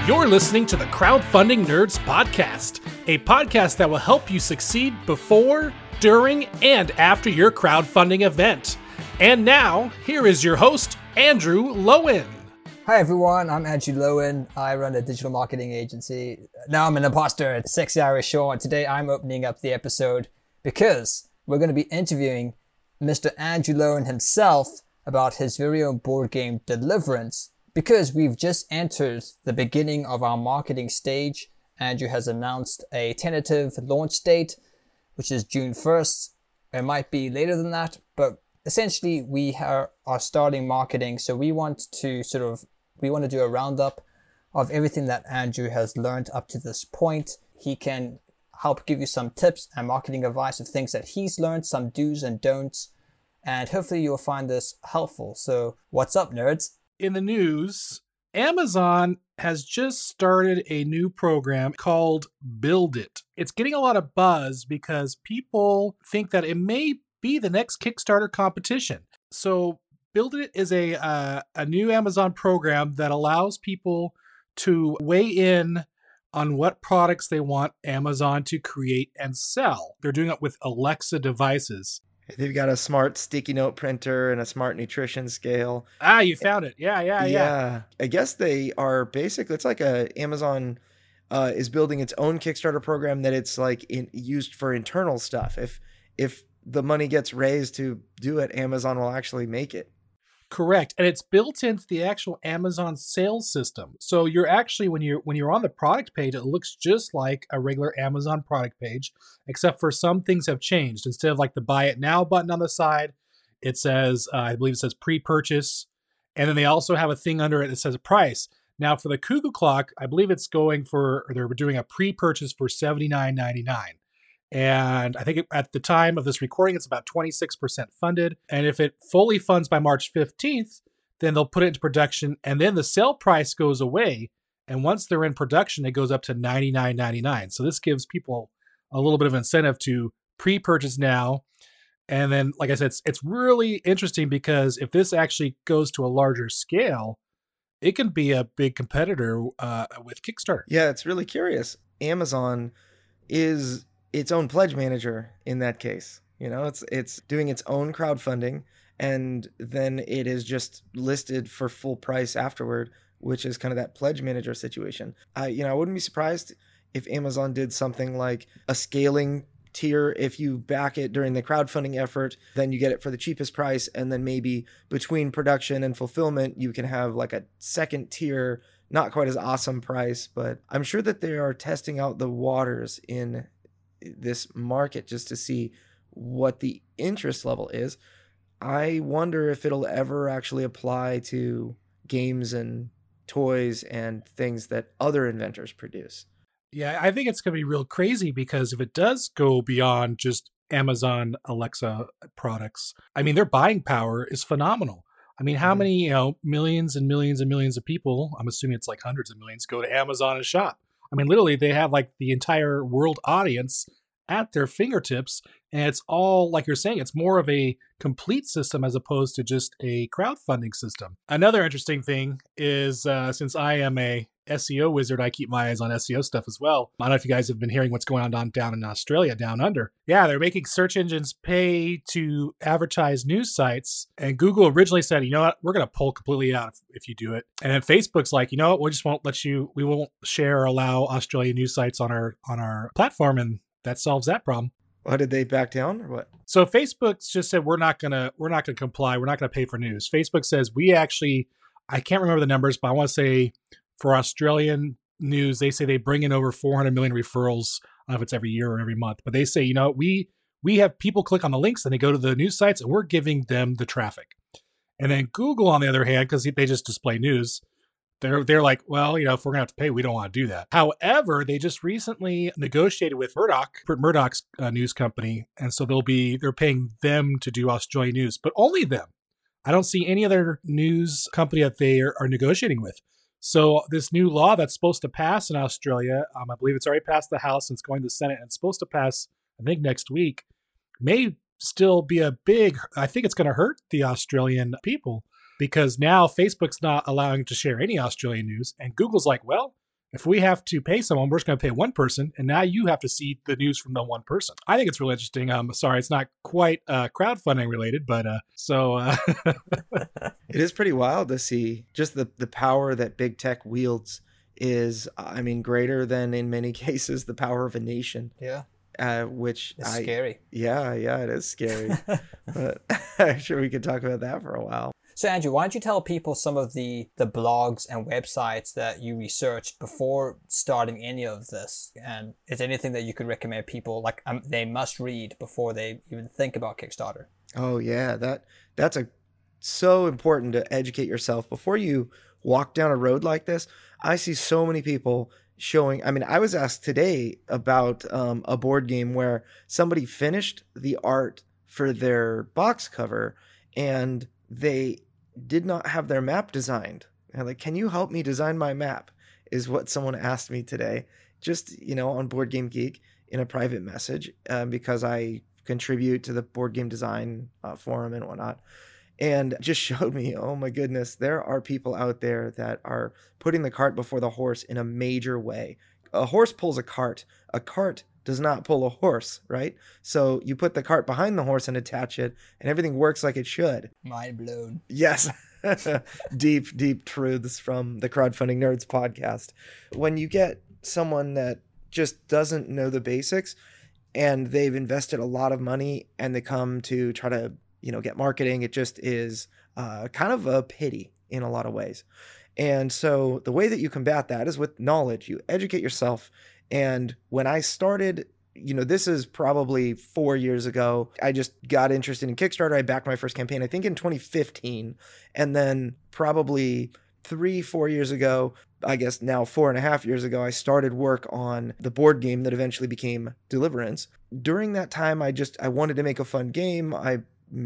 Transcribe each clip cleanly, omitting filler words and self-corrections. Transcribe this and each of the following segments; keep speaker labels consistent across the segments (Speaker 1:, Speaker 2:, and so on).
Speaker 1: You're listening to the Crowdfunding Nerds Podcast, a podcast that will help you succeed before, during, and after your crowdfunding event. And now, here is your host, Andrew Lowen.
Speaker 2: Hi everyone, I'm Andrew Lowen. I run a digital marketing agency. Now I'm an imposter at Sexy Irish Show, and today I'm opening up the episode because we're going to be interviewing Mr. Andrew Lowen himself about his very own board game Deliverance. Because we've just entered the beginning of our marketing stage, Andrew has announced a tentative launch date, which is June 1st. It might be later than that, but essentially we are starting marketing. So we want to do a roundup of everything that Andrew has learned up to this point. He can help give you some tips and marketing advice of things that he's learned, some do's and don'ts, and hopefully you'll find this helpful. So what's up, nerds?
Speaker 1: In the news, Amazon has just started a new program called Build It. It's getting a lot of buzz because people think that it may be the next Kickstarter competition. So Build It is a new Amazon program that allows people to weigh in on what products they want Amazon to create and sell. They're doing it with Alexa devices.
Speaker 3: They've got a smart sticky note printer and a smart nutrition scale.
Speaker 1: Ah, you found it. Yeah.
Speaker 3: I guess they are basically, it's like Amazon is building its own Kickstarter program that it's like used for internal stuff. If the money gets raised to do it, Amazon will actually make it.
Speaker 1: Correct. And it's built into the actual Amazon sales system. So you're actually, when you're on the product page, it looks just like a regular Amazon product page, except for some things have changed. Instead of like the buy it now button on the side, it says, I believe it says pre-purchase. And then they also have a thing under it that says a price. Now for the Cuckoo Clock, I believe they're doing a pre-purchase for $79.99. And I think at the time of this recording, it's about 26% funded. And if it fully funds by March 15th, then they'll put it into production. And then the sale price goes away. And once they're in production, it goes up to $99.99. So this gives people a little bit of incentive to pre-purchase now. And then, like I said, it's really interesting because if this actually goes to a larger scale, it can be a big competitor with Kickstarter.
Speaker 3: Yeah, it's really curious. Amazon is its own pledge manager in that case. You know, it's doing its own crowdfunding, and then it is just listed for full price afterward, which is kind of that pledge manager situation. I wouldn't be surprised if Amazon did something like a scaling tier. If you back it during the crowdfunding effort, then you get it for the cheapest price, and then maybe between production and fulfillment, you can have like a second tier, not quite as awesome price. But I'm sure that they are testing out the waters in this market just to see what the interest level is. I wonder if it'll ever actually apply to games and toys and things that other inventors produce.
Speaker 1: Yeah, I think it's going to be real crazy because if it does go beyond just Amazon Alexa products, I mean, their buying power is phenomenal. I mean, how many, millions and millions and millions of people, I'm assuming it's like hundreds of millions, go to Amazon and shop. I mean, literally, they have like the entire world audience at their fingertips. And it's all, like you're saying, it's more of a complete system as opposed to just a crowdfunding system. Another interesting thing is since I am a SEO wizard, I keep my eyes on SEO stuff as well. I don't know if you guys have been hearing what's going on down in Australia, down under. Yeah, they're making search engines pay to advertise news sites. And Google originally said, you know what, we're going to pull completely out if you do it. And then Facebook's like, you know what, we just won't we won't share or allow Australian news sites on our platform. And that solves that problem.
Speaker 3: What, did they back down or what?
Speaker 1: So Facebook's just said, we're not gonna comply. We're not gonna pay for news. Facebook says I can't remember the numbers, but I want to say for Australian news, they say they bring in over 400 million referrals. I don't know if it's every year or every month, but they say, we have people click on the links and they go to the news sites and we're giving them the traffic. And then Google, on the other hand, because they just display news, they're like, well, if we're gonna have to pay, we don't want to do that. However, they just recently negotiated with Murdoch's news company, and so they're paying them to do Australian news, but only them. I don't see any other news company that they are negotiating with. So this new law that's supposed to pass in Australia, I believe it's already passed the House and it's going to the Senate, and it's supposed to pass, I think, next week, may still be I think it's going to hurt the Australian people. Because now Facebook's not allowing to share any Australian news. And Google's like, well, If we have to pay someone, we're just going to pay one person, and now you have to see the news from the one person. I think it's really interesting. Sorry, it's not quite crowdfunding related, but
Speaker 3: it is pretty wild to see just the power that big tech wields is, I mean, greater than in many cases the power of a nation.
Speaker 2: Yeah.
Speaker 3: Which
Speaker 2: it's scary.
Speaker 3: Yeah, it is scary. But I'm sure we could talk about that for a while.
Speaker 2: So Andrew, why don't you tell people some of the blogs and websites that you researched before starting any of this? And is there anything that you could recommend people like they must read before they even think about Kickstarter?
Speaker 3: Oh yeah, that's so important to educate yourself before you walk down a road like this. I see so many people showing. I mean, I was asked today about a board game where somebody finished the art for their box cover and they did not have their map designed. And like, can you help me design my map? Is what someone asked me today, just, on Board Game Geek in a private message, because I contribute to the board game design forum and whatnot. And just showed me, oh my goodness, there are people out there that are putting the cart before the horse in a major way. A horse pulls a cart does not pull a horse, right? So you put the cart behind the horse and attach it, and everything works like it should.
Speaker 2: Mind blown.
Speaker 3: Yes. Deep truths from the Crowdfunding Nerds podcast. When you get someone that just doesn't know the basics and they've invested a lot of money and they come to try to, get marketing, it just is kind of a pity in a lot of ways. And so the way that you combat that is with knowledge. You educate yourself. And when I started, this is probably 4 years ago, I just got interested in Kickstarter. I backed my first campaign, I think in 2015. And then probably 3-4 years ago, I guess now 4.5 years ago, I started work on the board game that eventually became Deliverance. During that time, I wanted to make a fun game. I,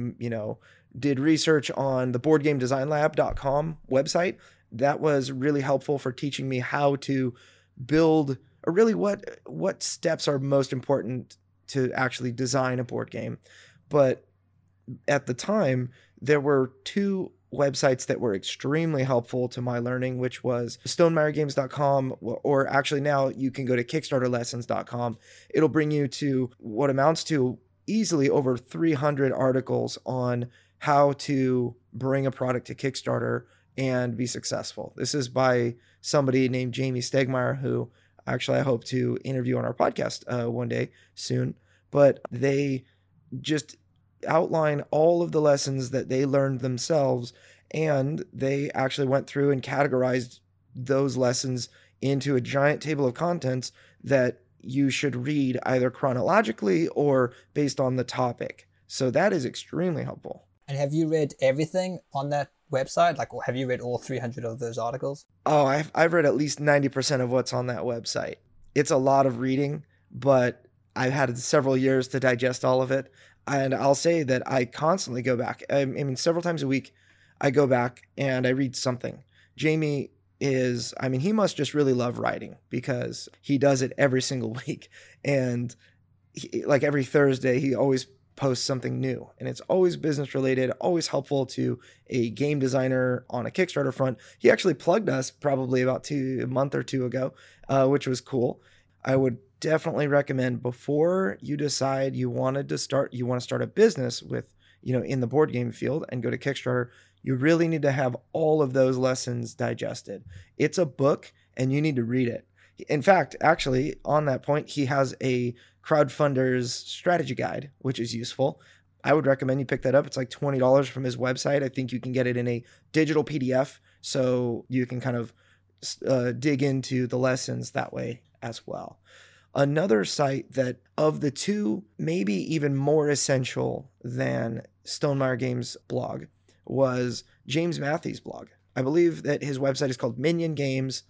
Speaker 3: did research on the boardgamedesignlab.com website. That was really helpful for teaching me how to build, or really what steps are most important to actually design a board game. But at the time, there were 2 websites that were extremely helpful to my learning, which was stonemeyergames.com, or actually now you can go to kickstarterlessons.com. It'll bring you to what amounts to easily over 300 articles on how to bring a product to Kickstarter and be successful. This is by somebody named Jamie Stegmaier, who actually I hope to interview on our podcast one day soon. But they just outline all of the lessons that they learned themselves, and they actually went through and categorized those lessons into a giant table of contents that you should read either chronologically or based on the topic. So that is extremely helpful.
Speaker 2: And have you read everything on that website? Like, have you read all 300 of those articles?
Speaker 3: Oh, I've read at least 90% of what's on that website. It's a lot of reading, but I've had several years to digest all of it. And I'll say that I constantly go back. I mean, several times a week, I go back and I read something. Jamie he must just really love writing because he does it every single week. And like every Thursday, he always posts something new, and it's always business related, always helpful to a game designer on a Kickstarter front. He actually plugged us probably about a month or two ago, which was cool. I would definitely recommend, before you decide you want to start a business with, in the board game field and go to Kickstarter, you really need to have all of those lessons digested. It's a book and you need to read it. In fact, actually, on that point, he has a crowdfunder's strategy guide, which is useful. I would recommend you pick that up. It's like $20 from his website. I think you can get it in a digital PDF, so you can kind of dig into the lessons that way as well. Another site that, of the two, maybe even more essential than Stonemaier Games' blog, was James Matthey's blog. I believe that his website is called Minion Games.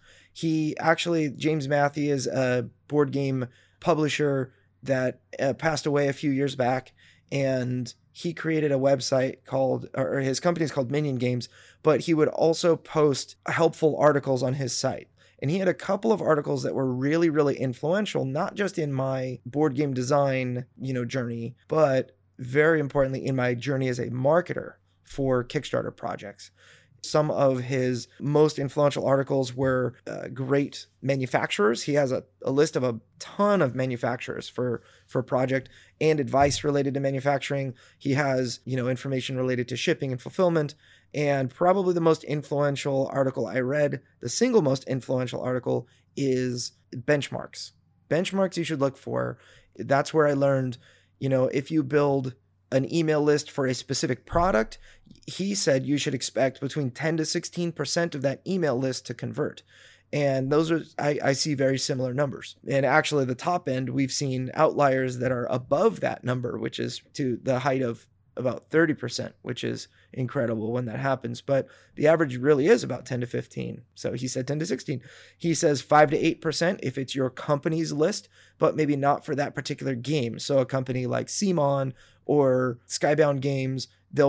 Speaker 3: James Matthey is a board game publisher that passed away a few years back, and he created a website or his company is called Minion Games, but he would also post helpful articles on his site. And he had a couple of articles that were really, really influential, not just in my board game design, journey, but very importantly in my journey as a marketer for Kickstarter projects. Some of his most influential articles were great manufacturers. He has a list of a ton of manufacturers for a project and advice related to manufacturing. He has, information related to shipping and fulfillment. And probably the most influential article I read, the single most influential article, is benchmarks. Benchmarks you should look for. That's where I learned, if you build an email list for a specific product, he said you should expect between 10 to 16% of that email list to convert. And those are, I see very similar numbers. And actually the top end, we've seen outliers that are above that number, which is to the height of about 30%, which is incredible when that happens. But the average really is about 10 to 15. So he said 10 to 16. He says 5 to 8% if it's your company's list, but maybe not for that particular game. So a company like CMON or Skybound Games,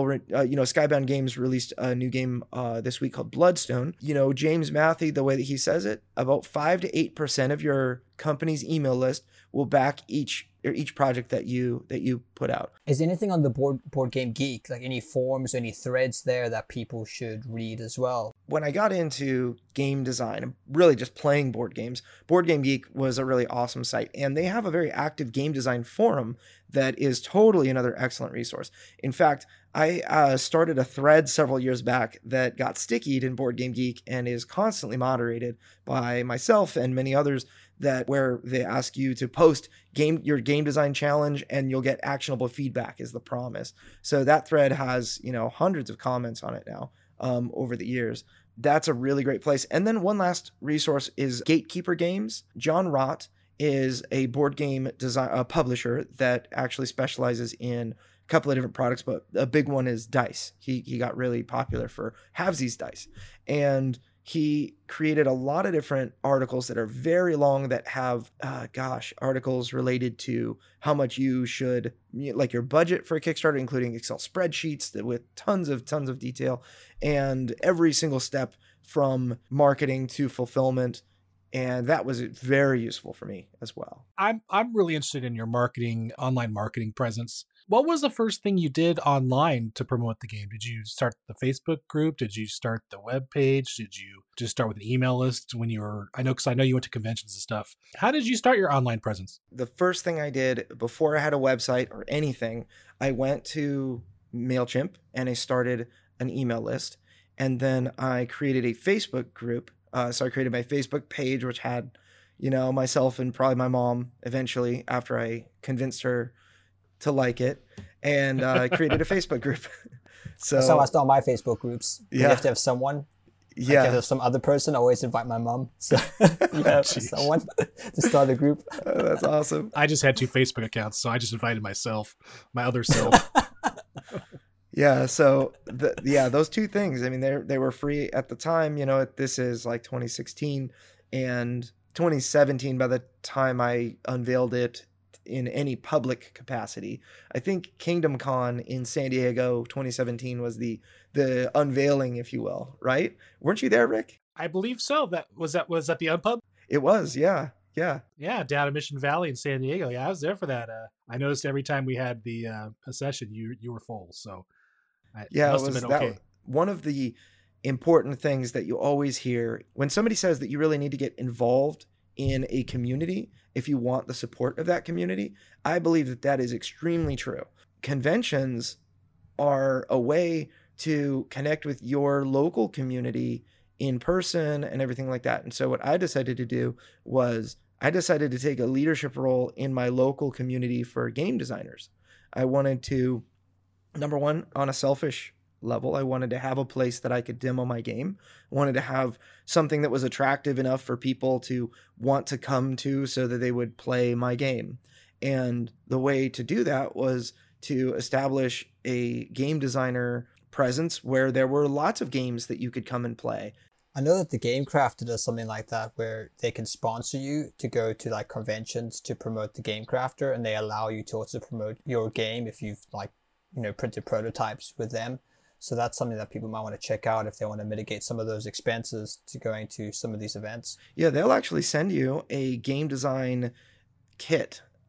Speaker 3: Skybound Games released a new game this week called Bloodstone. James Matthew, the way that he says it, about 5 to 8% of your company's email list will back each project that you put out.
Speaker 2: Is there anything on the Board Game Geek, like any forums, any threads there that people should read as well?
Speaker 3: When I got into game design, really just playing board games, Board Game Geek was a really awesome site, and they have a very active game design forum that is totally another excellent resource. In fact, I started a thread several years back that got stickied in Board Game Geek and is constantly moderated by myself and many others, where they ask you to post your game design challenge and you'll get actionable feedback is the promise. So that thread has, hundreds of comments on it now over the years. That's a really great place. And then one last resource is Gatekeeper Games. John Rott is a board game publisher that actually specializes in a couple of different products, but a big one is dice. He got really popular for Halvesies dice. And he created a lot of different articles that are very long that have, articles related to how much you should, like your budget for a Kickstarter, including Excel spreadsheets with tons of detail, and every single step from marketing to fulfillment. And that was very useful for me as well.
Speaker 1: I'm really interested in your online marketing presence. What was the first thing you did online to promote the game? Did you start the Facebook group? Did you start the web page? Did you just start with an email list when you were, because I know you went to conventions and stuff. How did you start your online presence?
Speaker 3: The first thing I did before I had a website or anything, I went to MailChimp and I started an email list. And then I created a Facebook group. So I created my Facebook page, which had, myself and probably my mom eventually after I convinced her to like it, and created a Facebook group. So
Speaker 2: that's how I start my Facebook groups. Yeah. You have to have someone.
Speaker 3: Yeah.
Speaker 2: Like if there's some other person, I always invite my mom. So you have someone to start a group.
Speaker 3: That's awesome.
Speaker 1: I just had 2 Facebook accounts, so I just invited myself, my other self.
Speaker 3: Yeah. So those 2 things, I mean, they were free at the time, this is like 2016 and 2017 by the time I unveiled it in any public capacity. I think Kingdom Con in San Diego 2017 was the unveiling, if you will, right? Weren't you there, Rick?
Speaker 1: I believe so. Was that the Unpub?
Speaker 3: It was, yeah. Yeah,
Speaker 1: down at Mission Valley in San Diego. Yeah, I was there for that. I noticed every time we had a session, you were full. So it must have been okay.
Speaker 3: One of the important things that you always hear when somebody says that you really need to get involved in a community if you want the support of that community, I believe that is extremely true. Conventions are a way to connect with your local community in person and everything like that. And so what I decided to do was I decided to take a leadership role in my local community for game designers. I wanted to, number one, on a selfish level, I wanted to have a place that I could demo my game. I wanted to have something that was attractive enough for people to want to come to so that they would play my game. And the way to do that was to establish a game designer presence where there were lots of games that you could come and play.
Speaker 2: I know that the Game Crafter does something like that where they can sponsor you to go to like conventions to promote the Game Crafter, and they allow you to also promote your game if you've printed prototypes with them. So that's something that people might want to check out if they want to mitigate some of those expenses to going to some of these events.
Speaker 3: Yeah, they'll actually send you a game design kit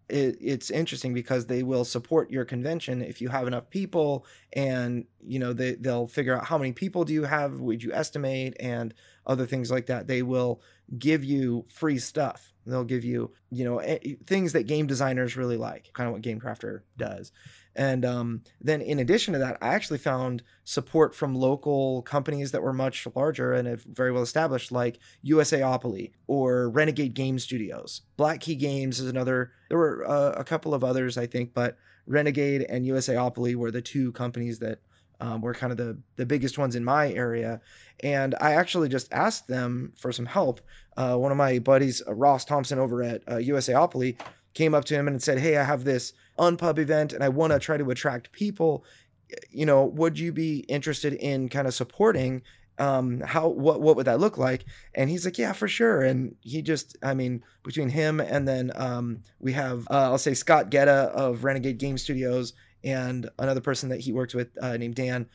Speaker 3: it's interesting because they will support your convention if you have enough people, and they'll figure out how many people do you have, would you estimate, and other things like that. They will give you free stuff. They'll give you things that game designers really like, kind of what GameCrafter does. And then in addition to that, I actually found support from local companies that were much larger and very well established, like USAopoly or Renegade Game Studios. Black Key Games is another. There were a couple of others, I think, but Renegade and USAopoly were the two companies that were kind of the biggest ones in my area. And I actually just asked them for some help. One of my buddies, Ross Thompson over at USAopoly, came up to him and said, "Hey, I have this Unpub event and I want to try to attract people. Would you be interested in kind of supporting? What would that look like?" And he's like, "Yeah, for sure." And he just, between him and then we have, I'll say Scott Getta of Renegade Game Studios and another person that he works with named Dan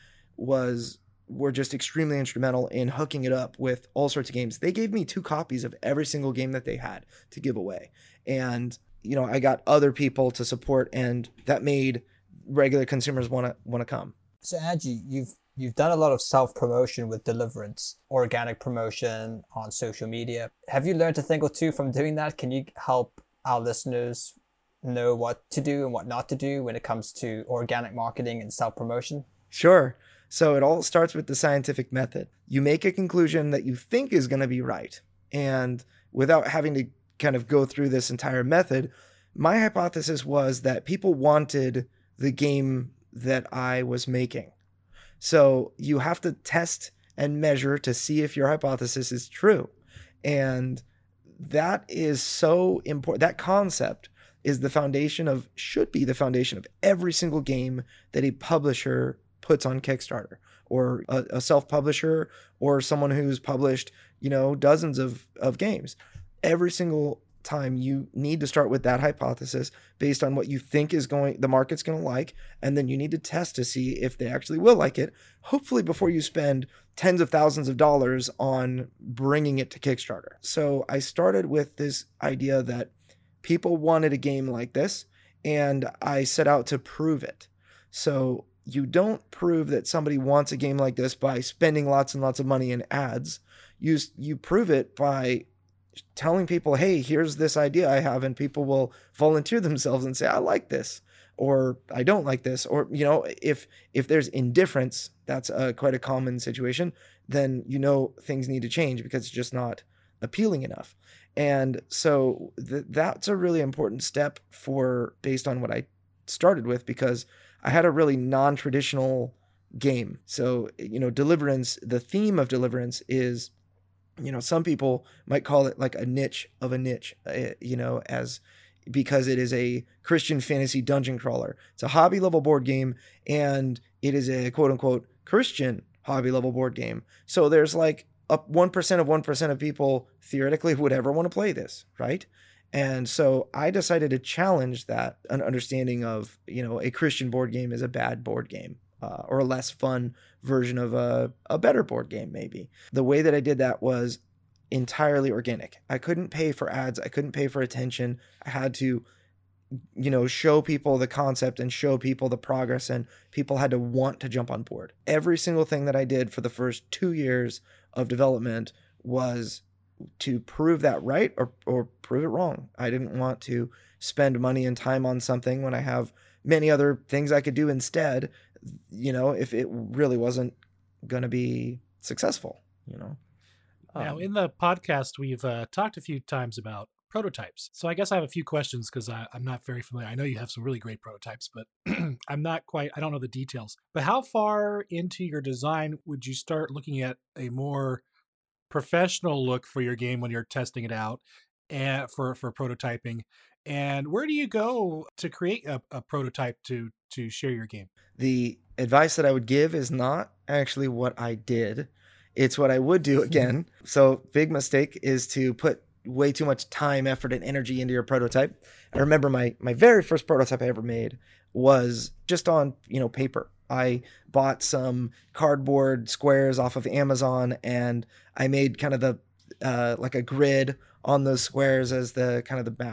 Speaker 3: were just extremely instrumental in hooking it up with all sorts of games. They gave me 2 copies of every single game that they had to give away. And I got other people to support, and that made regular consumers want to come.
Speaker 2: So Angie, you've done a lot of self-promotion with Deliverance, organic promotion on social media. Have you learned a thing or two from doing that? Can you help our listeners know what to do and what not to do when it comes to organic marketing and self-promotion?
Speaker 3: Sure. So it all starts with the scientific method. You make a conclusion that you think is going to be right. And without having to kind of go through this entire method, my hypothesis was that people wanted the game that I was making. So you have to test and measure to see if your hypothesis is true. And that is so important. That concept should be the foundation of every single game that a publisher puts on Kickstarter, or a self-publisher, or someone who's published, dozens of games. Every single time you need to start with that hypothesis based on what you think the market's going to like, and then you need to test to see if they actually will like it, hopefully before you spend tens of thousands of dollars on bringing it to Kickstarter. So I started with this idea that people wanted a game like this, and I set out to prove it. So you don't prove that somebody wants a game like this by spending lots and lots of money in ads. You prove it by telling people, "Hey, here's this idea I have," and people will volunteer themselves and say, "I like this," or "I don't like this," or if there's indifference, that's quite a common situation, then things need to change because it's just not appealing enough. And so that's a really important step based on what I started with, because I had a really non-traditional game. So Deliverance, the theme of Deliverance is, some people might call it like a niche of a niche, because it is a Christian fantasy dungeon crawler. It's a hobby level board game, and it is a quote unquote Christian hobby level board game. So there's like 1% of 1% of people theoretically would ever want to play this, right? And so I decided to challenge that, an understanding of, a Christian board game is a bad board game, or a less fun version of a better board game, maybe. The way that I did that was entirely organic. I couldn't pay for ads. I couldn't pay for attention. I had to, show people the concept and show people the progress, and people had to want to jump on board. Every single thing that I did for the first 2 years of development was to prove that right or prove it wrong. I didn't want to spend money and time on something when I have many other things I could do instead, if it really wasn't going to be successful,
Speaker 1: Now, in the podcast, we've talked a few times about prototypes. So I guess I have a few questions because I'm not very familiar. I know you have some really great prototypes, but I don't know the details. But how far into your design would you start looking at a more professional look for your game when you're testing it out and for prototyping? And where do you go to create a prototype to share your game?
Speaker 3: The advice that I would give is not actually what I did. It's what I would do again. So big mistake is to put way too much time, effort, and energy into your prototype. I remember my very first prototype I ever made was just on, paper. I bought some cardboard squares off of Amazon, and I made kind of the like a grid on those squares as the kind of the map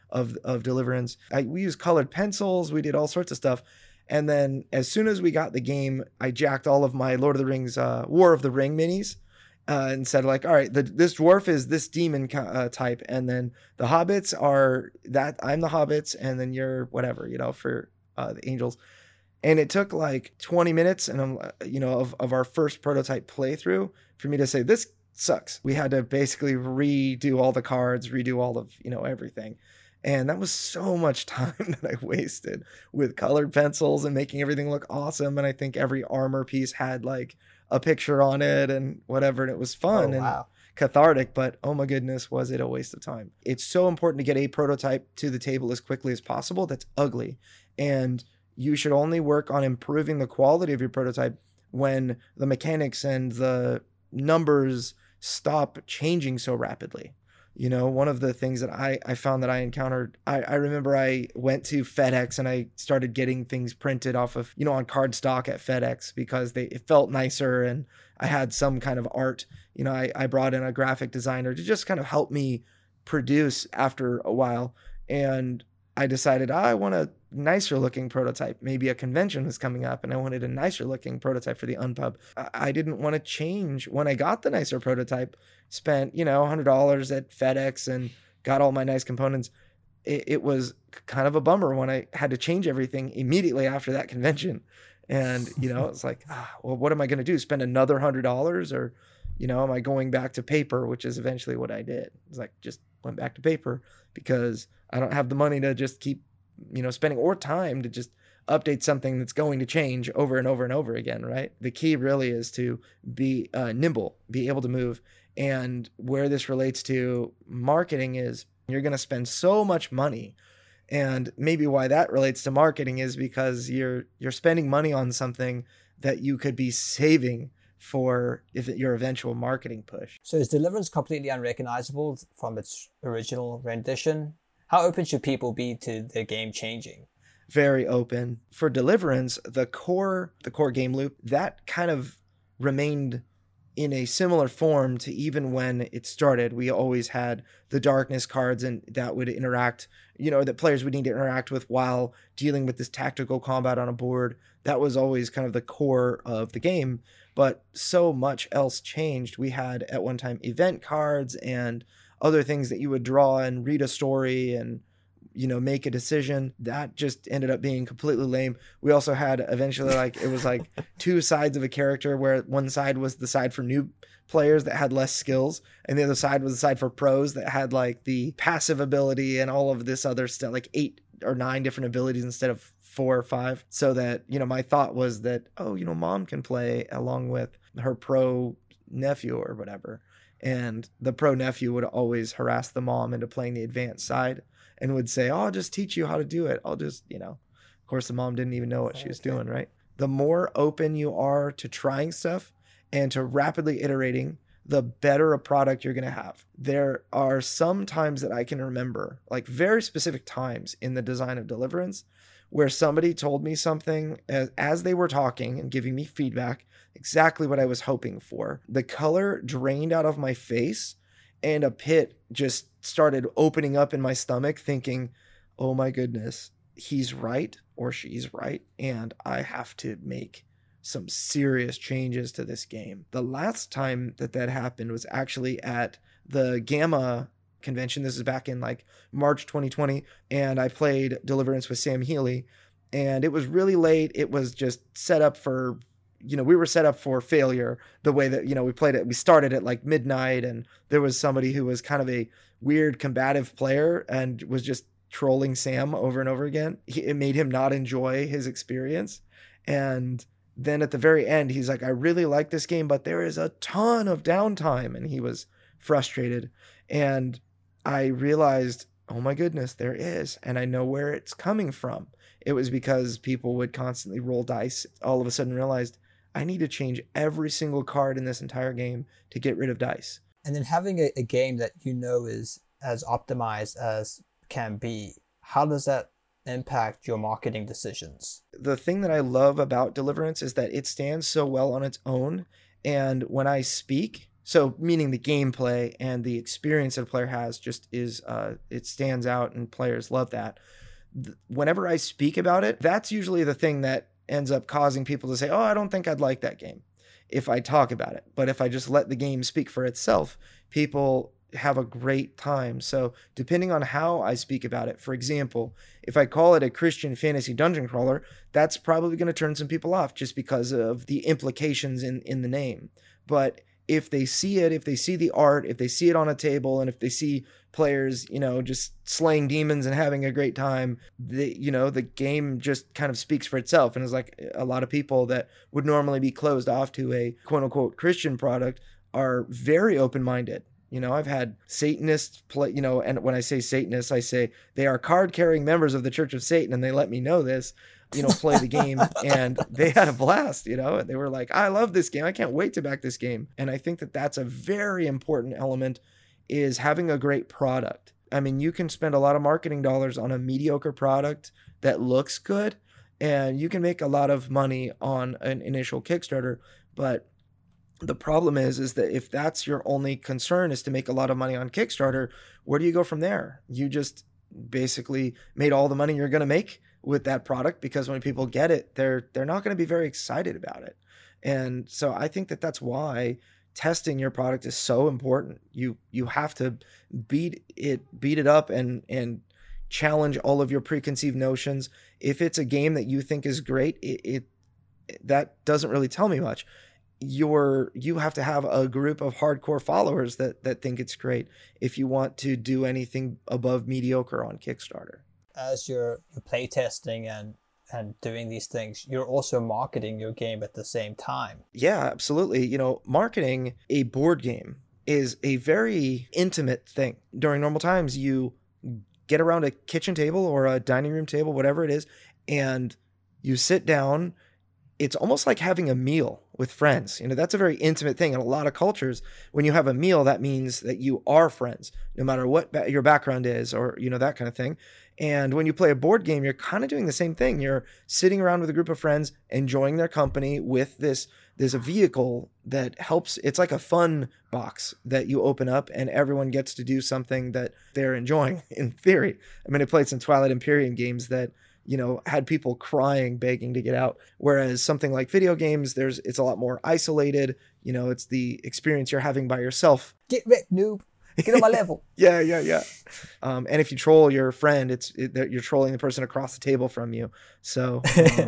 Speaker 3: of Deliverance. We used colored pencils. We did all sorts of stuff. And then as soon as we got the game, I jacked all of my Lord of the Rings War of the Ring minis and said like, all right, this dwarf is this demon type. And then the hobbits are that I'm the hobbits. And then you're whatever, for the angels. And it took like 20 minutes and of our first prototype playthrough for me to say, this sucks. We had to basically redo all the cards, redo all of, everything. And that was so much time that I wasted with colored pencils and making everything look awesome. And I think every armor piece had like a picture on it and whatever. And it was fun and cathartic, but oh my goodness, was it a waste of time. It's so important to get a prototype to the table as quickly as possible that's ugly. And you should only work on improving the quality of your prototype when the mechanics and the numbers stop changing so rapidly. One of the things that I found that I encountered, I remember I went to FedEx and I started getting things printed off of, on card stock at FedEx because it felt nicer and I had some kind of art. I brought in a graphic designer to just kind of help me produce after a while. And I decided I want a nicer looking prototype. Maybe a convention was coming up and I wanted a nicer looking prototype for the Unpub. I didn't want to change. When I got the nicer prototype, spent, $100 at FedEx and got all my nice components. It was kind of a bummer when I had to change everything immediately after that convention. And, it's like, well, what am I going to do? Spend another $100 or, am I going back to paper, which is eventually what I did. It's like, just went back to paper because I don't have the money to just keep, spending or time to just update something that's going to change over and over and over again, right? The key really is to be nimble, be able to move. And where this relates to marketing is you're going to spend so much money. And maybe why that relates to marketing is because you're spending money on something that you could be saving for your eventual marketing push.
Speaker 2: So is Deliverance completely unrecognizable from its original rendition? How open should people be to their game changing?
Speaker 3: Very open. For Deliverance, the core game loop, that kind of remained in a similar form to even when it started. We always had the darkness cards and that would interact, that players would need to interact with while dealing with this tactical combat on a board. That was always kind of the core of the game, but so much else changed. We had at one time event cards and other things that you would draw and read a story and make a decision. That just ended up being completely lame. We also had eventually it was like two sides of a character where one side was the side for new players that had less skills and the other side was the side for pros that had like the passive ability and all of this other stuff, like 8 or 9 different abilities instead of 4 or 5. So that, my thought was that, mom can play along with her pro nephew or whatever. And the pro nephew would always harass the mom into playing the advanced side and would say, I'll just teach you how to do it. I'll just, of course the mom didn't even know what she was doing, right? The more open you are to trying stuff and to rapidly iterating, the better a product you're going to have. There are some times that I can remember, like very specific times in the design of Deliverance, where somebody told me something as they were talking and giving me feedback, exactly what I was hoping for. The color drained out of my face and a pit just started opening up in my stomach thinking, oh my goodness, he's right or she's right. And I have to make some serious changes to this game. The last time that happened was actually at the Gamma convention. This is back in like March 2020. And I played Deliverance with Sam Healy and it was really late. It was just set up for, we were set up for failure the way that, we played it. We started at like midnight and there was somebody who was kind of a weird combative player and was just trolling Sam over and over again. It made him not enjoy his experience. And then at the very end, he's like, I really like this game, but there is a ton of downtime. And he was frustrated. And I realized, oh my goodness, there is. And I know where it's coming from. It was because people would constantly roll dice. All of a sudden realized, I need to change every single card in this entire game to get rid of dice.
Speaker 2: And then having a game that is as optimized as can be, how does that impact your marketing decisions?
Speaker 3: The thing that I love about Deliverance is that it stands so well on its own. And when I speak, So meaning the gameplay and the experience that a player has just is, it stands out and players love that. Whenever I speak about it, that's usually the thing that ends up causing people to say, oh, I don't think I'd like that game if I talk about it. But if I just let the game speak for itself, people have a great time. So depending on how I speak about it, for example, if I call it a Christian fantasy dungeon crawler, that's probably going to turn some people off just because of the implications in the name. But if they see it, if they see the art, if they see it on a table, and if they see players, just slaying demons and having a great time, the game just kind of speaks for itself. And it's like a lot of people that would normally be closed off to a quote unquote Christian product are very open-minded. I've had Satanists play, and when I say Satanists, I say they are card-carrying members of the Church of Satan, and they let me know this, play the game, and they had a blast, and they were like, I love this game. I can't wait to back this game. And I think that that's a very important element, is having a great product. I mean, you can spend a lot of marketing dollars on a mediocre product that looks good, and you can make a lot of money on an initial Kickstarter, but the problem is that if that's your only concern, is to make a lot of money on Kickstarter, where do you go from there? You just basically made all the money you're going to make with that product, because when people get it, they're not going to be very excited about it. And so I think that that's why testing your product is so important. You have to beat it up and challenge all of your preconceived notions. If it's a game that you think is great, that doesn't really tell me much. You have to have a group of hardcore followers that think it's great if you want to do anything above mediocre on Kickstarter.
Speaker 2: As you're playtesting and doing these things, you're also marketing your game at the same time.
Speaker 3: Yeah, absolutely. Marketing a board game is a very intimate thing. During normal times, you get around a kitchen table or a dining room table, whatever it is, and you sit down. It's almost like having a meal with friends. That's a very intimate thing. In a lot of cultures, when you have a meal, that means that you are friends, no matter what your background is, or, that kind of thing. And when you play a board game, you're kind of doing the same thing. You're sitting around with a group of friends, enjoying their company with this. There's a vehicle that helps. It's like a fun box that you open up, and everyone gets to do something that they're enjoying, in theory. I played some Twilight Imperium games that, had people crying, begging to get out. Whereas something like video games, it's a lot more isolated. It's the experience you're having by yourself.
Speaker 2: Get wrecked, noob. Get on my level.
Speaker 3: Yeah. And if you troll your friend, you're trolling the person across the table from you. So,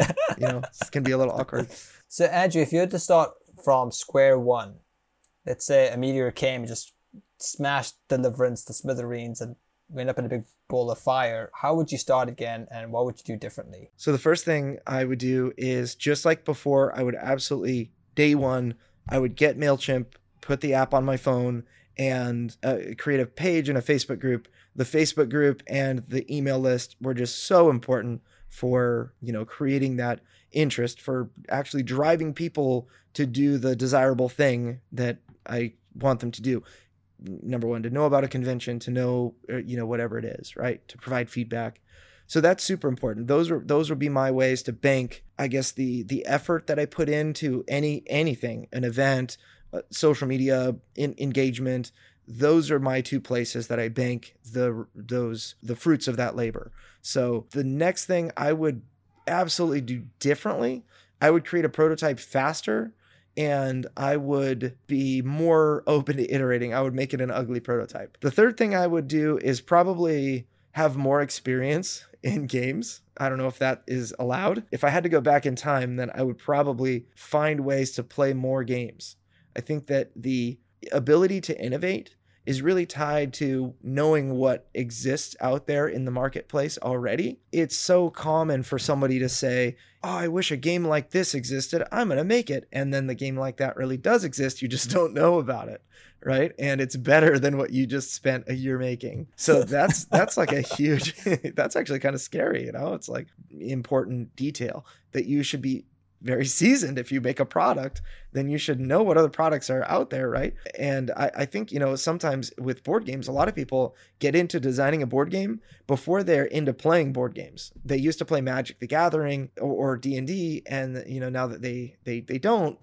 Speaker 3: it can be a little awkward.
Speaker 2: So, Andrew, if you had to start from square one, let's say a meteor came and just smashed Deliverance to smithereens and went up in a big ball of fire, how would you start again, and what would you do differently?
Speaker 3: So the first thing I would do is, just like before, I would absolutely, day one, I would get MailChimp, put the app on my phone, and create a page in a Facebook group. The Facebook group and the email list were just so important for, creating that interest, for actually driving people to do the desirable thing that I want them to do. Number one, to know about a convention, to know, whatever it is, right? To provide feedback. So that's super important. Those would be my ways to bank, I guess, the effort that I put into anything, an event, social media, engagement. Those are my two places that I bank the fruits of that labor. So the next thing I would absolutely do differently, I would create a prototype faster, and I would be more open to iterating. I would make it an ugly prototype. The third thing I would do is probably have more experience in games. I don't know if that is allowed. If I had to go back in time, then I would probably find ways to play more games. I think that the ability to innovate is really tied to knowing what exists out there in the marketplace already. It's so common for somebody to say, oh, I wish a game like this existed. I'm going to make it. And then the game like that really does exist. You just don't know about it, right? And it's better than what you just spent a year making. So that's like a huge, that's actually kind of scary, It's like important detail that you should be very seasoned. If you make a product, then you should know what other products are out there, right? And I think, sometimes with board games, a lot of people get into designing a board game before they're into playing board games. They used to play Magic the Gathering or D&D, and now that they don't, but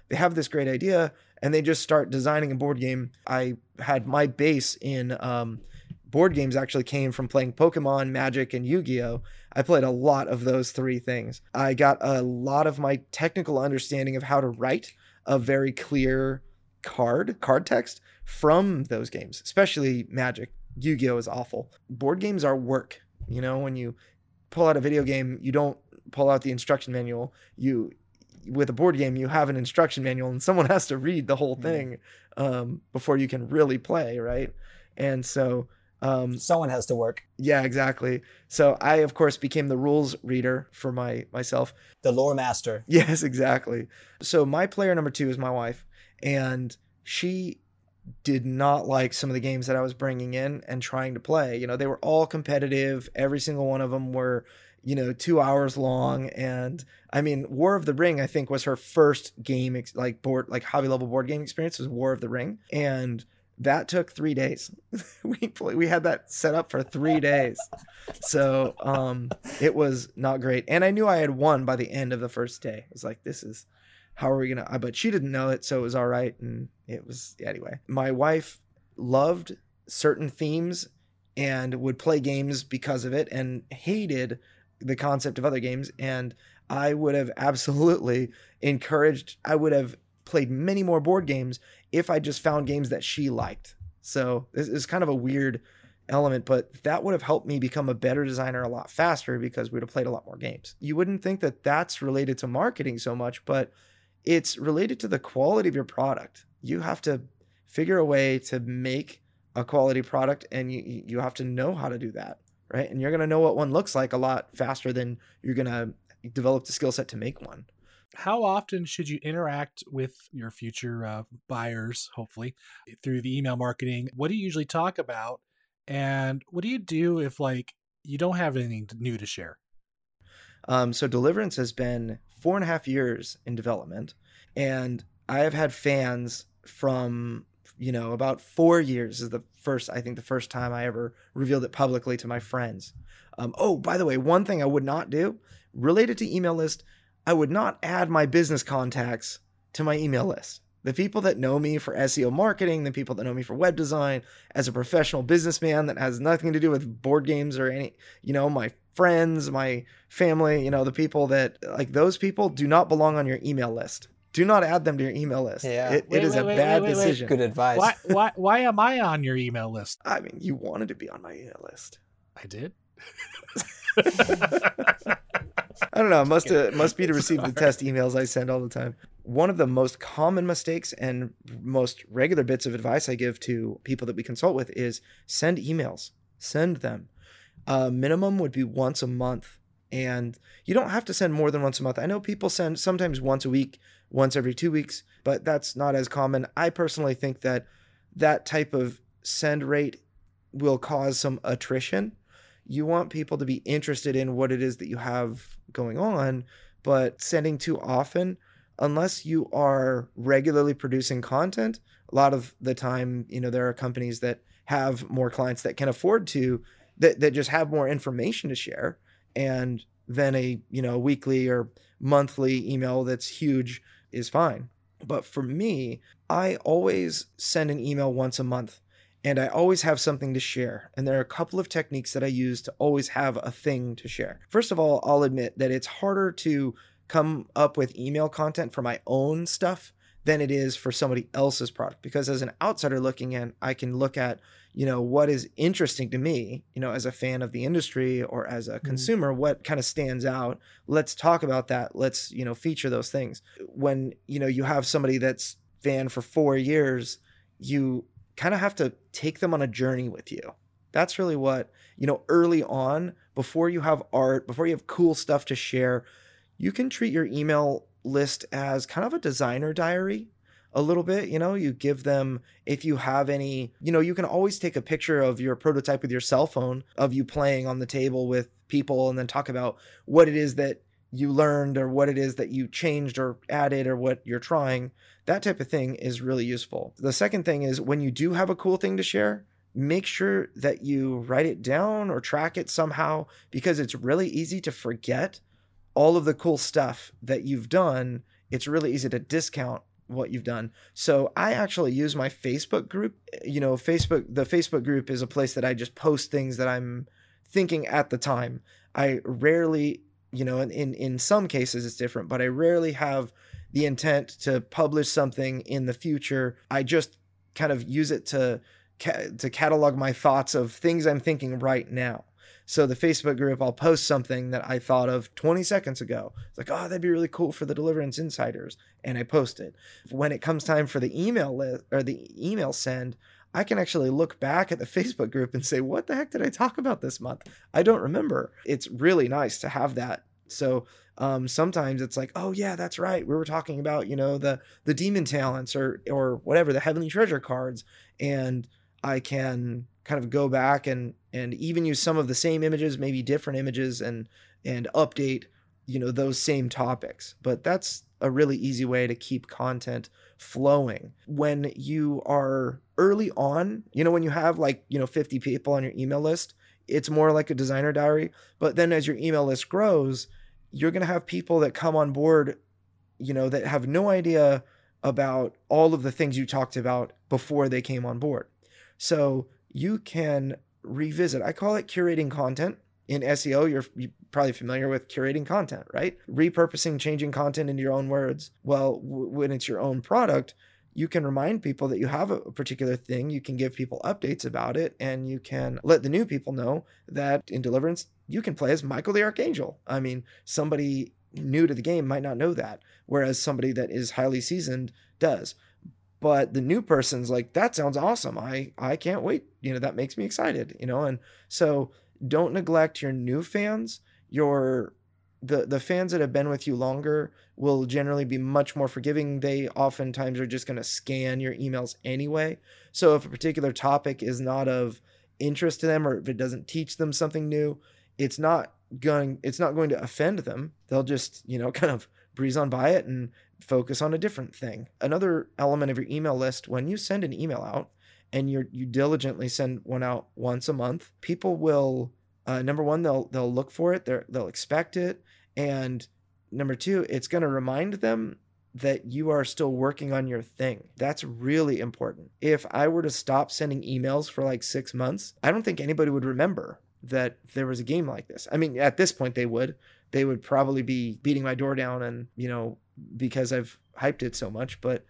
Speaker 3: they have this great idea and they just start designing a board game. I had my base in board games actually came from playing Pokemon, Magic, and Yu-Gi-Oh! I played a lot of those three things. I got a lot of my technical understanding of how to write a very clear card text from those games, especially Magic. Yu-Gi-Oh! Is awful. Board games are work. You know, when you pull out a video game, you don't pull out the instruction manual. With a board game, you have an instruction manual and someone has to read the whole thing before you can really play, right? And so
Speaker 2: someone has to work.
Speaker 3: Yeah, exactly. So I, of course, became the rules reader for myself.
Speaker 2: The lore master.
Speaker 3: Yes, exactly. So my player number 2 is my wife, and she did not like some of the games that I was bringing in and trying to play. You know, they were all competitive. Every single one of them were, 2 hours long. And I mean, War of the Ring, I think, was her first game, hobby level board game experience was War of the Ring. And that took 3 days. We had that set up for 3 days. So it was not great. And I knew I had won by the end of the first day. I was like, how are we going to, but she didn't know it. So it was all right. And it was, anyway, my wife loved certain themes and would play games because of it and hated the concept of other games. And I would have absolutely I would have played many more board games if I just found games that she liked. So this is kind of a weird element, but that would have helped me become a better designer a lot faster because we would have played a lot more games. You wouldn't think that that's related to marketing so much, but it's related to the quality of your product. You have to figure a way to make a quality product, and you have to know how to do that, right? And you're going to know what one looks like a lot faster than you're going to develop the skill set to make one.
Speaker 1: How often should you interact with your future buyers, hopefully, through the email marketing? What do you usually talk about? And what do you do if you don't have anything new to share?
Speaker 3: So Deliverance has been 4.5 years in development, and I have had fans from, about 4 years is the first time I ever revealed it publicly to my friends. By the way, one thing I would not do related to email list, I would not add my business contacts to my email list. The people that know me for SEO marketing, the people that know me for web design, as a professional businessman that has nothing to do with board games or any, my friends, my family, the people that, those people do not belong on your email list. Do not add them to your email list.
Speaker 2: Yeah.
Speaker 3: It is a bad decision.
Speaker 2: Good advice.
Speaker 1: Why am I on your email list?
Speaker 3: I mean, you wanted to be on my email list.
Speaker 1: I did.
Speaker 3: I don't know. It must be to receive the test emails I send all the time. One of the most common mistakes and most regular bits of advice I give to people that we consult with is send emails. Send them. Minimum would be once a month. And you don't have to send more than once a month. I know people send sometimes once a week, once every 2 weeks, but that's not as common. I personally think that type of send rate will cause some attrition. You want people to be interested in what it is that you have going on, but sending too often, unless you are regularly producing content, a lot of the time, there are companies that have more clients that can afford to, that just have more information to share. And then a, weekly or monthly email that's huge is fine. But for me, I always send an email once a month. And I always have something to share. And there are a couple of techniques that I use to always have a thing to share. First of all, I'll admit that it's harder to come up with email content for my own stuff than it is for somebody else's product. Because as an outsider looking in, I can look at, what is interesting to me, as a fan of the industry or as a consumer, what kind of stands out. Let's talk about that. Let's, feature those things. When, you have somebody that's fan for 4 years, you kind of have to take them on a journey with you. That's really what, early on, before you have art, before you have cool stuff to share, you can treat your email list as kind of a designer diary a little bit. You give them, if you have any, you can always take a picture of your prototype with your cell phone of you playing on the table with people and then talk about what it is that you learned or what it is that you changed or added or what you're trying. That type of thing is really useful. The second thing is when you do have a cool thing to share, make sure that you write it down or track it somehow, because it's really easy to forget all of the cool stuff that you've done. It's really easy to discount what you've done. So I actually use my Facebook group. The Facebook group is a place that I just post things that I'm thinking at the time. I rarely, in some cases it's different, but I rarely have the intent to publish something in the future. I just kind of use it to catalog my thoughts of things I'm thinking right now. So the Facebook group, I'll post something that I thought of 20 seconds ago. It's like, oh, that'd be really cool for the Deliverance Insiders. And I post it. When it comes time for the email list or the email send, I can actually look back at the Facebook group and say, what the heck did I talk about this month? I don't remember. It's really nice to have that. So sometimes it's like, oh yeah, that's right. We were talking about, the demon talents or whatever, the heavenly treasure cards. And I can kind of go back and even use some of the same images, maybe different images, and update, those same topics. But that's a really easy way to keep content flowing. When you are early on, when you have 50 people on your email list, it's more like a designer diary. But then as your email list grows, you're going to have people that come on board, that have no idea about all of the things you talked about before they came on board. So you can revisit. I call it curating content. In SEO, you're probably familiar with curating content, right? Repurposing, changing content into your own words. Well, when it's your own product, you can remind people that you have a particular thing. You can give people updates about it, and you can let the new people know that in Deliverance, you can play as Michael the Archangel. I mean, somebody new to the game might not know that, whereas somebody that is highly seasoned does. But the new person's like, that sounds awesome. I can't wait. That makes me excited, and so don't neglect your new fans. The fans that have been with you longer will generally be much more forgiving. They oftentimes are just going to scan your emails anyway. So if a particular topic is not of interest to them, or if it doesn't teach them something new, it's not going to offend them. They'll just, kind of breeze on by it and focus on a different thing. Another element of your email list, when you send an email out and you diligently send one out once a month, people will, number one, they'll look for it. They'll expect it. And number two, it's going to remind them that you are still working on your thing. That's really important. If I were to stop sending emails for 6 months, I don't think anybody would remember that there was a game like this. I mean, at this point they would probably be beating my door down and, because I've hyped it so much, but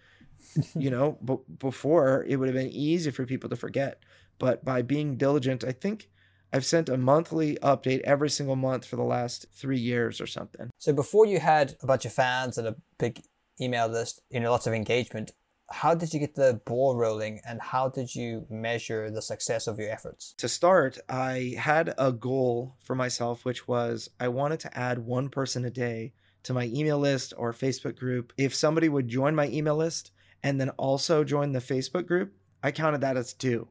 Speaker 3: before it would have been easy for people to forget. But by being diligent, I think I've sent a monthly update every single month for the last 3 years or something.
Speaker 2: So before you had a bunch of fans and a big email list, lots of engagement, how did you get the ball rolling, and how did you measure the success of your efforts?
Speaker 3: To start, I had a goal for myself, which was I wanted to add one person a day to my email list or Facebook group. If somebody would join my email list and then also join the Facebook group, I counted that as 2.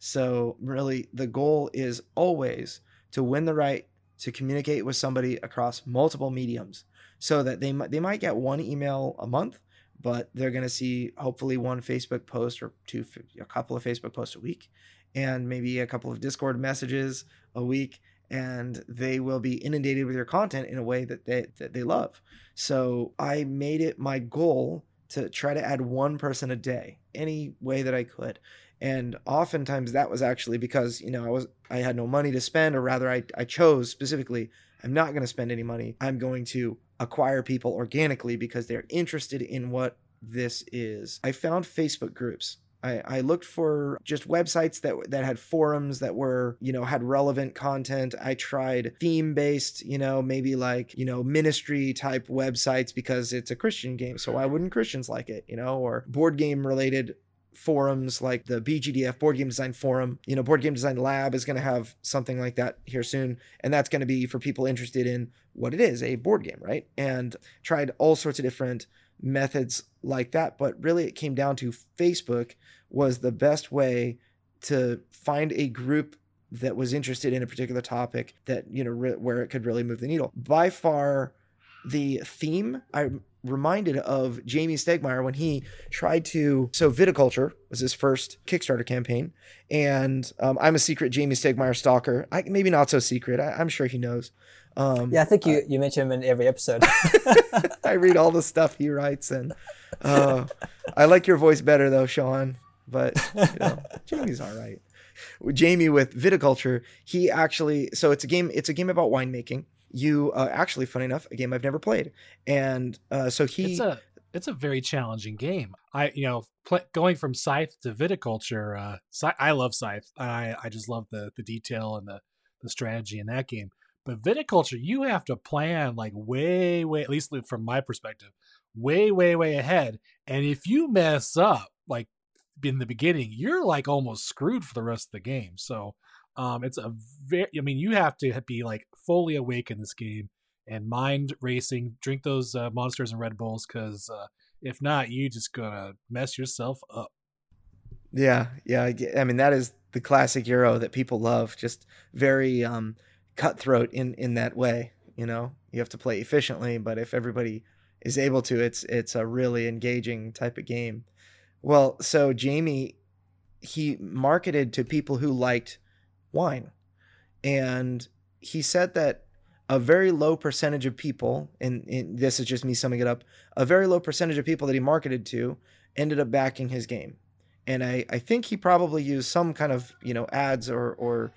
Speaker 3: So really the goal is always to win the right to communicate with somebody across multiple mediums, so that they might get one email a month, but they're going to see hopefully one Facebook post or a couple of Facebook posts a week, and maybe a couple of Discord messages a week, and they will be inundated with your content in a way that they love. So I made it my goal to try to add one person a day, any way that I could. And oftentimes that was actually because, I had no money to spend, or rather I chose specifically, I'm not going to spend any money. I'm going to acquire people organically because they're interested in what this is. I found Facebook groups. I looked for just websites that had forums that were, had relevant content. I tried theme-based, maybe ministry type websites because it's a Christian game. So why wouldn't Christians like it, or board game related forums like the BGDF Board Game Design Forum. Board Game Design Lab is going to have something like that here soon. And that's going to be for people interested in what it is, a board game, right? And tried all sorts of different methods like that. But really it came down to Facebook was the best way to find a group that was interested in a particular topic that, where it could really move the needle. By far, the theme, I'm reminded of Jamie Stegmaier when he tried to, so Viticulture was his first Kickstarter campaign. And I'm a secret Jamie Stegmaier stalker. Maybe not so secret. I'm sure he knows.
Speaker 2: Yeah, I think you mention him in every episode.
Speaker 3: I read all the stuff he writes, and I like your voice better though, Sean. But Jamie's all right. Jamie with Viticulture, he actually, so it's a game about winemaking. You actually, funny enough, a game I've never played, and so he.
Speaker 1: It's a very challenging game. Going from Scythe to Viticulture, I love Scythe. I just love the detail and the strategy in that game. But Viticulture, you have to plan like way, at least from my perspective, way ahead. And if you mess up, like in the beginning, you're like almost screwed for the rest of the game. So it's you have to be like fully awake in this game and mind racing, drink those Monsters and Red Bulls, because if not, you just gonna mess yourself up.
Speaker 3: Yeah. I mean, that is the classic Euro that people love. Just very cutthroat in that way. You have to play efficiently, but if everybody is able to, it's a really engaging type of game. Well, so Jamie, he marketed to people who liked wine, and he said that a very low percentage of people, and this is just me summing it up, a very low percentage of people that he marketed to ended up backing his game. And I think he probably used some kind of, ads or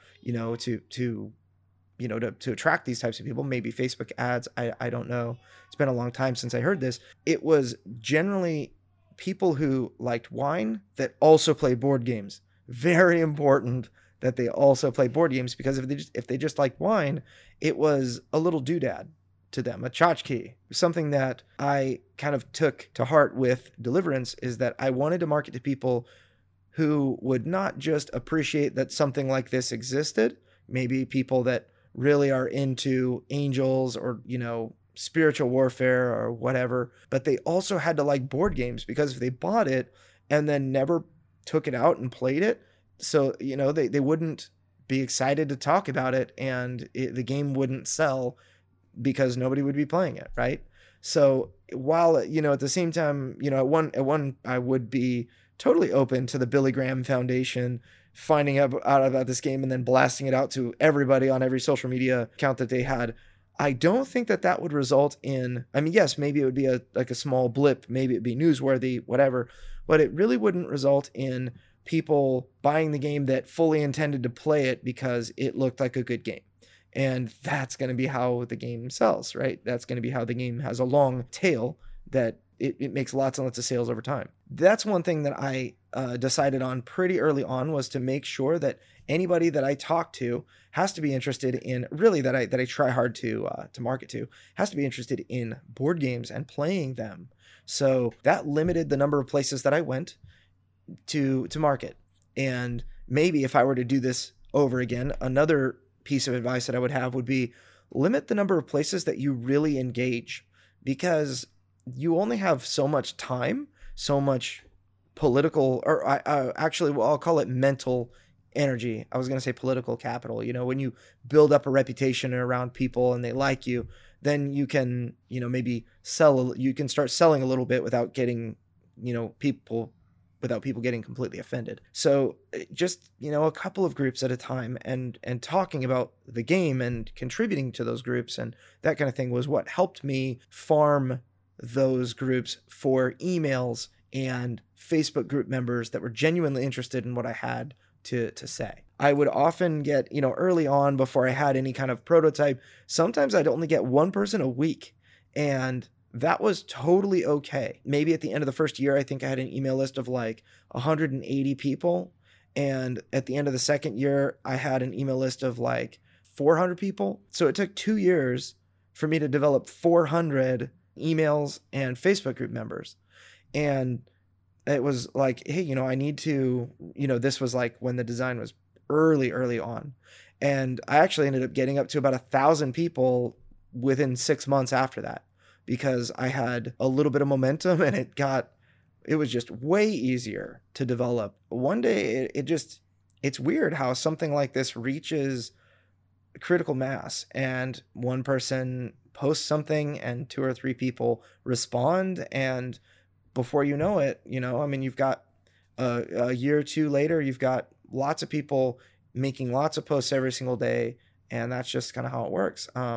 Speaker 3: to attract these types of people, maybe Facebook ads. I don't know. It's been a long time since I heard this. It was generally people who liked wine that also played board games. Very important that they also play board games, because if they just liked wine, it was a little doodad to them, a tchotchke. Something that I kind of took to heart with Deliverance is that I wanted to market to people who would not just appreciate that something like this existed, maybe people that really are into angels or, spiritual warfare or whatever, but they also had to like board games, because if they bought it and then never took it out and played it, so, they wouldn't be excited to talk about it, and the game wouldn't sell because nobody would be playing it, right? So while, at the same time, at one I would be totally open to the Billy Graham Foundation finding out about this game and then blasting it out to everybody on every social media account that they had. I don't think that would result in, I mean, yes, maybe it would be a small blip, maybe it'd be newsworthy, whatever, but it really wouldn't result in people buying the game that fully intended to play it because it looked like a good game. And that's going to be how the game sells, right? That's going to be how the game has a long tail, that it makes lots and lots of sales over time. That's one thing that I decided on pretty early on, was to make sure that anybody that I talk to has to be interested in, really that I try hard to market to, has to be interested in board games and playing them. So that limited the number of places that I went to market. And maybe if I were to do this over again, another piece of advice that I would have would be limit the number of places that you really engage, because you only have so much time, so much political, or actually, well, I'll call it mental energy. I was going to say political capital. When you build up a reputation around people and they like you, then you can, maybe you can start selling a little bit without getting, without people getting completely offended. So just, a couple of groups at a time, and talking about the game and contributing to those groups and that kind of thing was what helped me farm those groups for emails and Facebook group members that were genuinely interested in what I had to say. I would often get, early on, before I had any kind of prototype, sometimes I'd only get one person a week, and that was totally okay. Maybe at the end of the first year, I think I had an email list of like 180 people. And at the end of the second year, I had an email list of like 400 people. So it took 2 years for me to develop 400 emails and Facebook group members. And it was like, hey, I need to, this was like when the design was early on. And I actually ended up getting up to about 1,000 people within 6 months after that, because I had a little bit of momentum, and it was just way easier to develop. One day it's weird how something like this reaches critical mass, and one person posts something and 2 or 3 people respond, and before you know it, you've got a year or two later, you've got lots of people making lots of posts every single day, and that's just kind of how it works.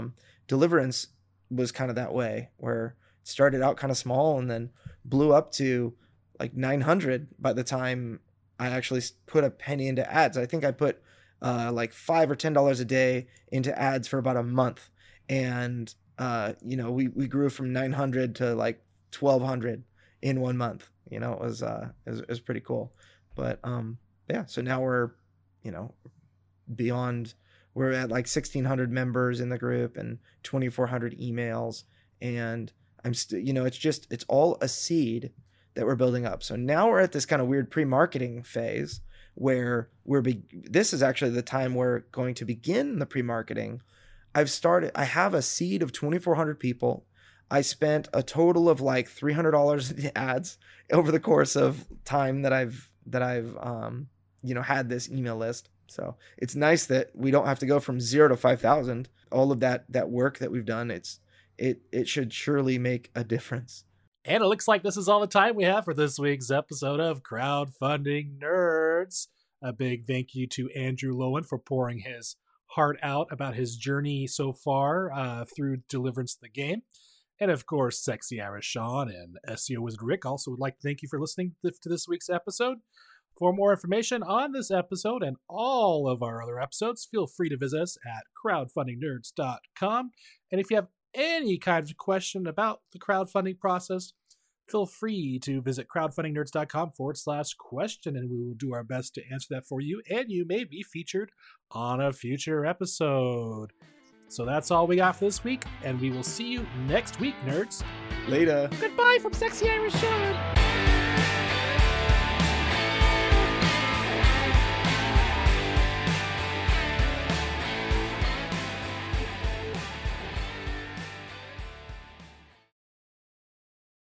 Speaker 3: Deliverance was kind of that way, where it started out kind of small and then blew up to like 900 by the time I actually put a penny into ads. I think I put like $5 or $10 a day into ads for about a month. And, we grew from 900 to like 1,200 in 1 month. It was pretty cool. But, so now we're, beyond, we're at like 1,600 members in the group and 2,400 emails. And I'm still, it's all a seed that we're building up. So now we're at this kind of weird pre-marketing phase where this is actually the time we're going to begin the pre-marketing. I have a seed of 2,400 people. I spent a total of like $300 in ads over the course of time that I've had this email list. So it's nice that we don't have to go from 0 to 5,000. All of that work that we've done, it should surely make a difference.
Speaker 1: And it looks like this is all the time we have for this week's episode of Crowdfunding Nerds. A big thank you to Andrew Lowen for pouring his heart out about his journey so far through Deliverance the game. And of course, Sexy Irish Sean and SEO Wizard Rick also would like to thank you for listening to this week's episode. For more information on this episode and all of our other episodes, feel free to visit us at crowdfundingnerds.com. And if you have any kind of question about the crowdfunding process, feel free to visit crowdfundingnerds.com/question, and we will do our best to answer that for you, and you may be featured on a future episode. So that's all we got for this week, and we will see you next week, nerds.
Speaker 3: Later.
Speaker 1: Goodbye from Sexy Irish Sean.